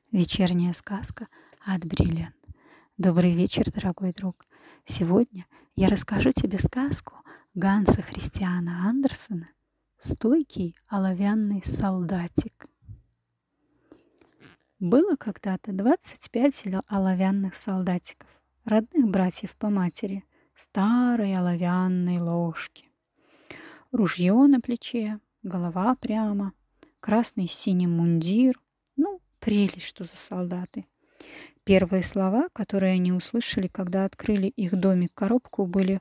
Вечерняя сказка от Бриллиант. Добрый вечер, дорогой друг. Сегодня я расскажу тебе сказку Ганса Христиана Андерсена «Стойкий оловянный солдатик». Было когда-то 25 оловянных солдатиков, родных братьев по матери, старой оловянной ложки. Ружье на плече, голова прямо, красный с синим мундир. Прелесть, что за солдаты. Первые слова, которые они услышали, когда открыли их домик-коробку, были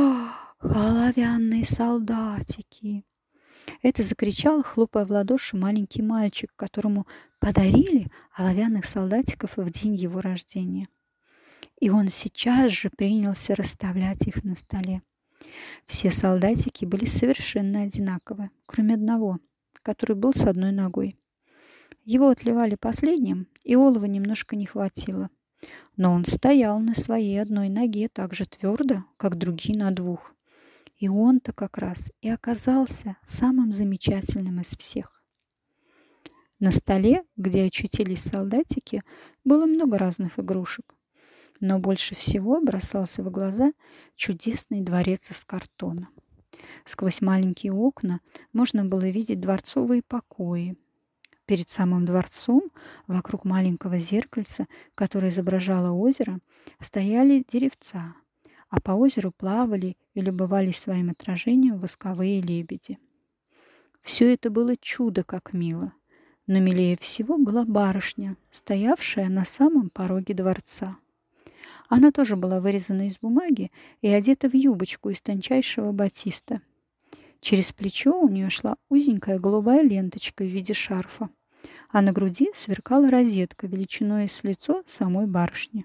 оловянные солдатики!» Это закричал, хлопая в ладоши, маленький мальчик, которому подарили оловянных солдатиков в день его рождения. И он сейчас же принялся расставлять их на столе. Все солдатики были совершенно одинаковы, кроме одного, который был с одной ногой. Его отливали последним, и олова немножко не хватило. Но он стоял на своей одной ноге так же твердо, как другие на двух. И он-то как раз и оказался самым замечательным из всех. На столе, где очутились солдатики, было много разных игрушек. Но больше всего бросался в глаза чудесный дворец из картона. Сквозь маленькие окна можно было видеть дворцовые покои. Перед самым дворцом, вокруг маленького зеркальца, которое изображало озеро, стояли деревца, а по озеру плавали и любовались своим отражением восковые лебеди. Все это было чудо как мило, но милее всего была барышня, стоявшая на самом пороге дворца. Она тоже была вырезана из бумаги и одета в юбочку из тончайшего батиста. Через плечо у нее шла узенькая голубая ленточка в виде шарфа, а на груди сверкала розетка величиной с лицо самой барышни.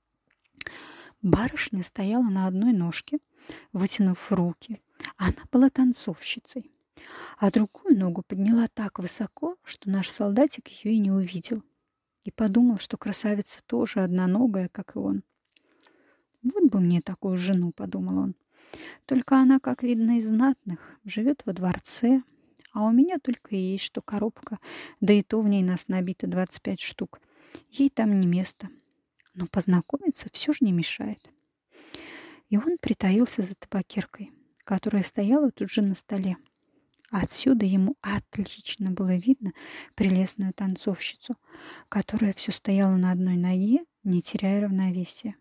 Барышня стояла на одной ножке, вытянув руки. Она была танцовщицей, а другую ногу подняла так высоко, что наш солдатик ее и не увидел, и подумал, что красавица тоже одноногая, как и он. «Вот бы мне такую жену», — подумал он. «Только она, как видно, из знатных, живет во дворце, а у меня только и есть что коробка, да и то в ней нас набито 25 штук. Ей там не место. Но познакомиться все же не мешает». И он притаился за табакеркой, которая стояла тут же на столе. Отсюда ему отлично было видно прелестную танцовщицу, которая все стояла на одной ноге, не теряя равновесия.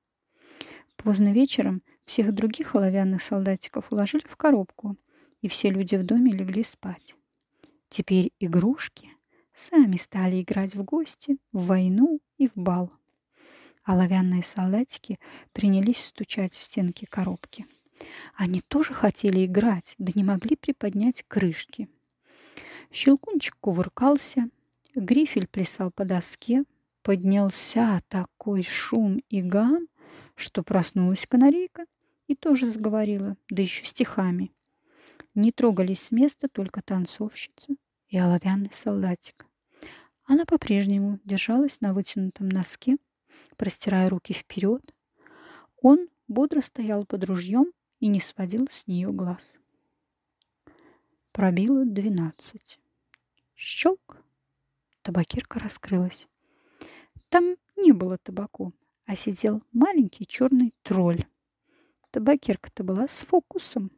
Поздно вечером всех других оловянных солдатиков уложили в коробку, и все люди в доме легли спать. Теперь игрушки сами стали играть в гости, в войну и в бал. Оловянные солдатики принялись стучать в стенки коробки. Они тоже хотели играть, да не могли приподнять крышки. Щелкунчик кувыркался, грифель плясал по доске, поднялся такой шум и гам, что проснулась канарейка и тоже заговорила, да еще стихами. Не трогались с места только танцовщица и оловянный солдатик. Она по-прежнему держалась на вытянутом носке, простирая руки вперед. Он бодро стоял под ружьем и не сводил с нее глаз. Пробило 12. Щелк! Табакерка раскрылась. Там не было табаку, а сидел маленький черный тролль. Табакерка-то была с фокусом.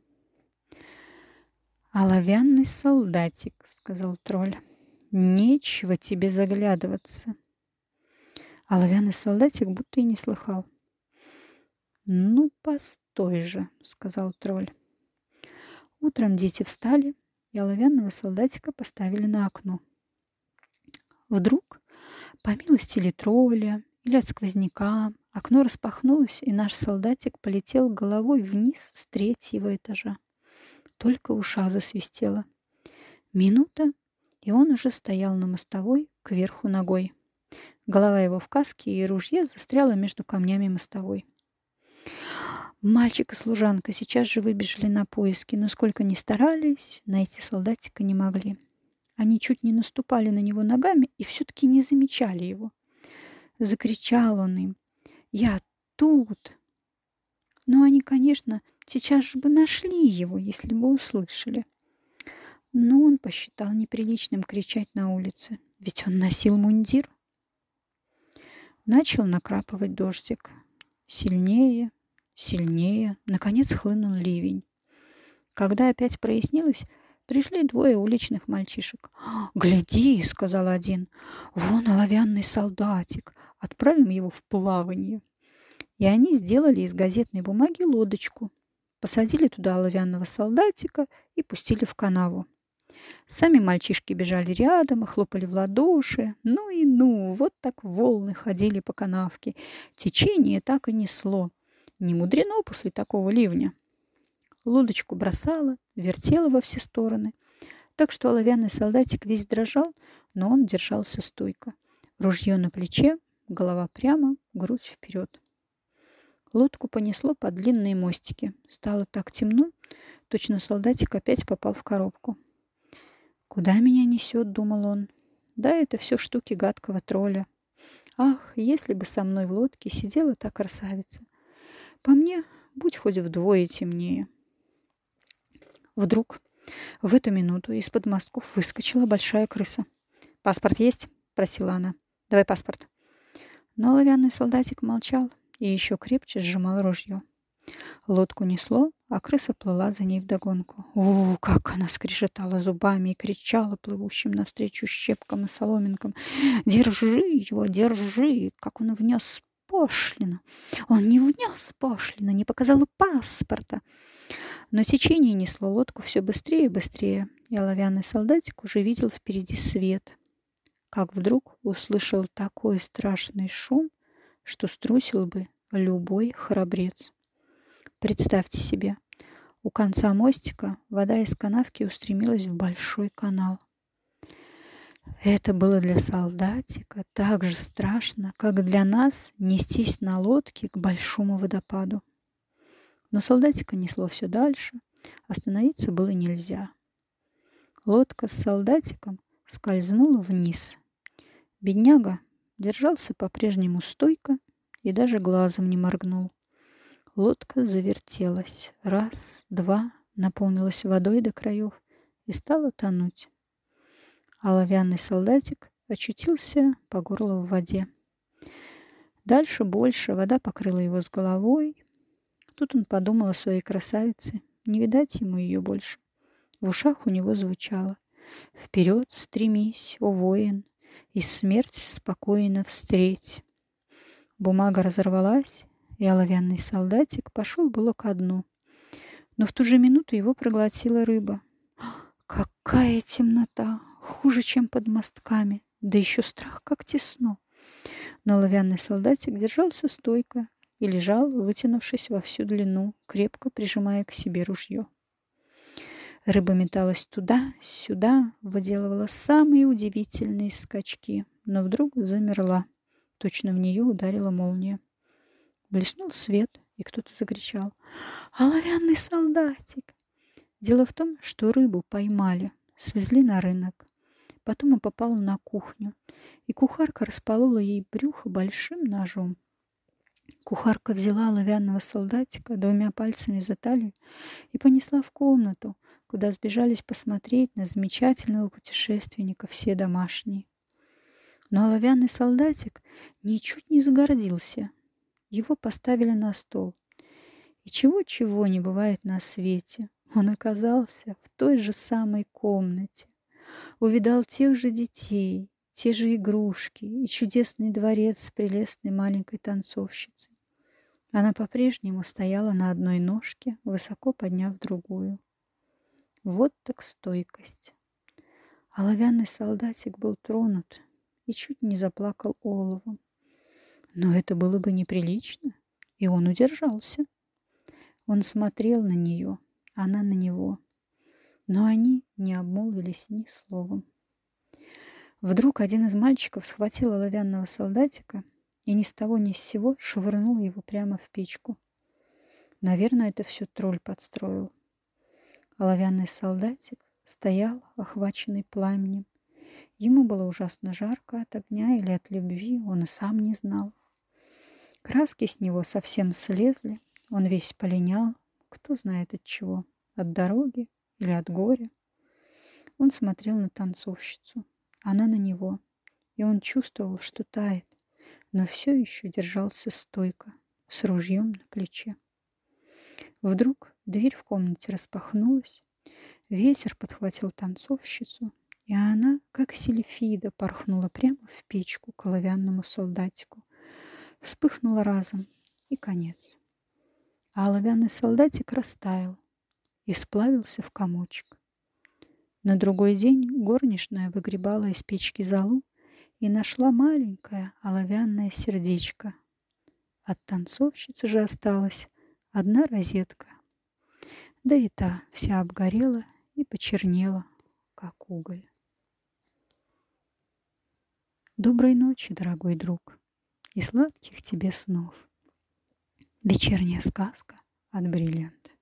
«Оловянный солдатик», — сказал тролль, — «нечего тебе заглядываться». Оловянный солдатик будто и не слыхал. «Ну, постой же», — сказал тролль. Утром дети встали, и оловянного солдатика поставили на окно. Вдруг, по милости ли тролля или от сквозняка, окно распахнулось, и наш солдатик полетел головой вниз с 3-го этажа. Только уша засвистела. Минута, и он уже стоял на мостовой кверху ногой. Голова его в каске и ружье застряла между камнями мостовой. Мальчик и служанка сейчас же выбежали на поиски, но сколько ни старались, найти солдатика не могли. Они чуть не наступали на него ногами и все-таки не замечали его. Закричал он им: «Я тут!» Но они, конечно, сейчас же бы нашли его, если бы услышали. Но он посчитал неприличным кричать на улице, ведь он носил мундир. Начал накрапывать дождик. Сильнее, сильнее. Наконец хлынул ливень. Когда опять прояснилось, пришли двое уличных мальчишек. «Гляди», — сказал один, — «вон оловянный солдатик. Отправим его в плавание». И они сделали из газетной бумаги лодочку, посадили туда оловянного солдатика и пустили в канаву. Сами мальчишки бежали рядом и хлопали в ладоши. Ну и ну, вот так волны ходили по канавке. Течение так и несло. Не мудрено после такого ливня. Лодочку бросала, вертела во все стороны. Так что оловянный солдатик весь дрожал, но он держался стойко. Ружье на плече, голова прямо, грудь вперед. Лодку понесло по длинные мостики. Стало так темно, точно солдатик опять попал в коробку. «Куда меня несет?» — думал он. «Да, это все штуки гадкого тролля. Ах, если бы со мной в лодке сидела та красавица! По мне, будь хоть вдвое темнее». Вдруг в эту минуту из-под мостков выскочила большая крыса. «Паспорт есть?» — просила она. «Давай паспорт». Но оловянный солдатик молчал и еще крепче сжимал ружье. Лодку несло, а крыса плыла за ней вдогонку. О, как она скрежетала зубами и кричала плывущим навстречу щепкам и соломинкам. «Держи его, держи!» Как он внес пошлину. Он не внес пошлину, не показал паспорта. Но течение несло лодку все быстрее и быстрее, и оловянный солдатик уже видел впереди свет. Как вдруг услышал такой страшный шум, что струсил бы любой храбрец. Представьте себе, у конца мостика вода из канавки устремилась в большой канал. Это было для солдатика так же страшно, как для нас нестись на лодке к большому водопаду. Но солдатика несло все дальше, остановиться было нельзя. Лодка с солдатиком скользнула вниз. Бедняга держался по-прежнему стойко и даже глазом не моргнул. Лодка завертелась. Раз, два, наполнилась водой до краев и стала тонуть. Оловянный солдатик очутился по горло в воде. Дальше больше вода покрыла его с головой. Тут он подумал о своей красавице. Не видать ему ее больше. В ушах у него звучало: «Вперед стремись, о воин, и смерть спокойно встреть». Бумага разорвалась, и оловянный солдатик пошел было ко дну. Но в ту же минуту его проглотила рыба. Какая темнота! Хуже, чем под мостками. Да еще страх, как тесно. Но оловянный солдатик держался стойко и лежал, вытянувшись во всю длину, крепко прижимая к себе ружье. Рыба металась туда-сюда, выделывала самые удивительные скачки, но вдруг замерла. Точно в нее ударила молния. Блеснул свет, и кто-то закричал: «Оловянный солдатик!» Дело в том, что рыбу поймали, свезли на рынок. Потом он попал на кухню, и кухарка располола ей брюхо большим ножом. Кухарка взяла оловянного солдатика двумя пальцами за талию и понесла в комнату, куда сбежались посмотреть на замечательного путешественника все домашние. Но оловянный солдатик ничуть не загордился. Его поставили на стол. И чего-чего не бывает на свете. Он оказался в той же самой комнате. Увидал тех же детей, те же игрушки и чудесный дворец с прелестной маленькой танцовщицей. Она по-прежнему стояла на одной ножке, высоко подняв другую. Вот так стойкость. Оловянный солдатик был тронут и чуть не заплакал оловом. Но это было бы неприлично, и он удержался. Он смотрел на нее, она на него, но они не обмолвились ни словом. Вдруг один из мальчиков схватил оловянного солдатика и ни с того ни с сего швырнул его прямо в печку. Наверное, это все тролль подстроил. Оловянный солдатик стоял, охваченный пламенем. Ему было ужасно жарко от огня или от любви, он и сам не знал. Краски с него совсем слезли, он весь полинял, кто знает от чего, от дороги или от горя. Он смотрел на танцовщицу, она на него, и он чувствовал, что тает, но все еще держался стойко, с ружьем на плече. Вдруг дверь в комнате распахнулась, ветер подхватил танцовщицу, и она, как сильфида, порхнула прямо в печку к оловянному солдатику. Вспыхнула разом, и конец. А оловянный солдатик растаял и сплавился в комочек. На другой день горничная выгребала из печки золу и нашла маленькое оловянное сердечко. От танцовщицы же осталась одна розетка. Да и та вся обгорела и почернела, как уголь. Доброй ночи, дорогой друг, и сладких тебе снов. Вечерняя сказка от Бриллиант.